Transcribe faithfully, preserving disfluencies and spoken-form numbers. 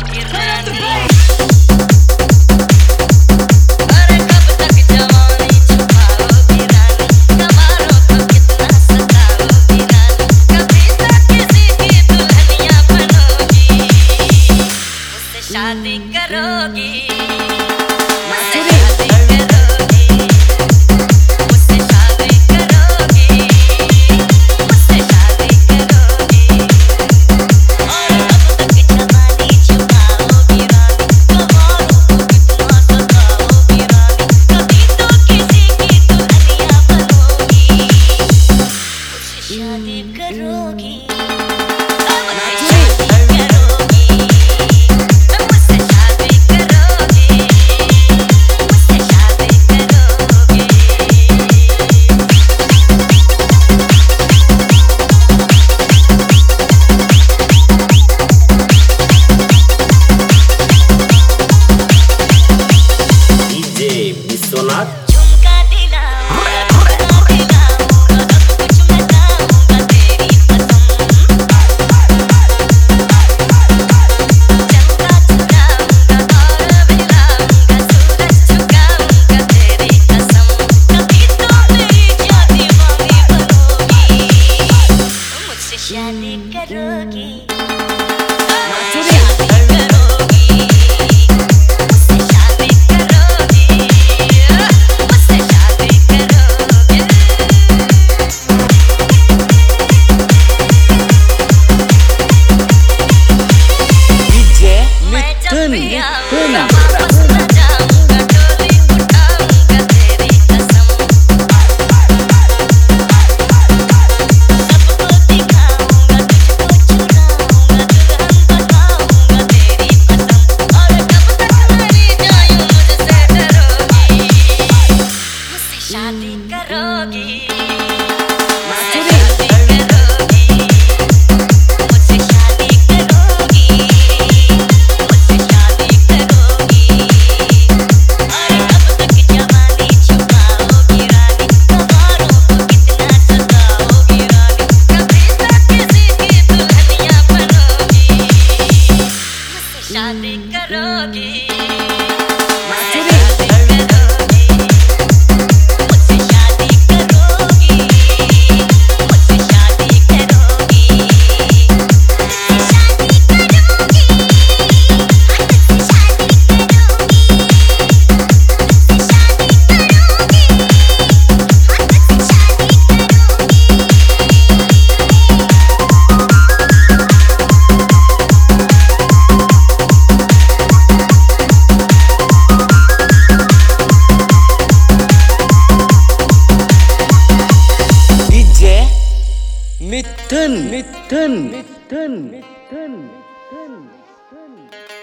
शादी करोगी शादी करोगी शादी करोगी मुझसे शादी करोगी मुझसे शादी करोगी और कब तक जवानी छुपाओगी रानी कबारों को कितना सताओगी रानी कभी तक किसी की दुल्हनिया बनोगी मुझसे शादी करोगी Mitten, mitten, mitten, mitten, mitten, mitten.